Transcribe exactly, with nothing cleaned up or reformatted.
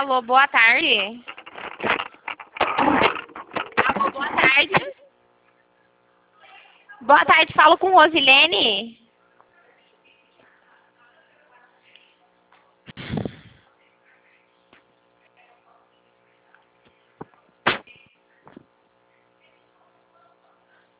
Alô, boa tarde. Alô, boa tarde. Boa tarde, falo com Rosilene.